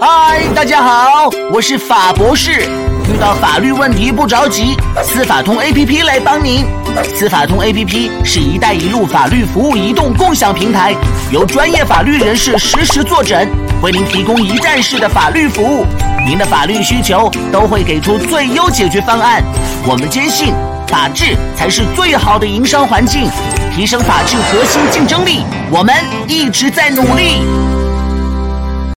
嗨，大家好，我是法博士。遇到法律问题不着急，司法通 APP 来帮您。司法通 APP 是一带一路法律服务移动共享平台，由专业法律人士实时坐诊，为您提供一站式的法律服务。您的法律需求都会给出最优解决方案。我们坚信，法治才是最好的营商环境，提升法治核心竞争力，我们一直在努力。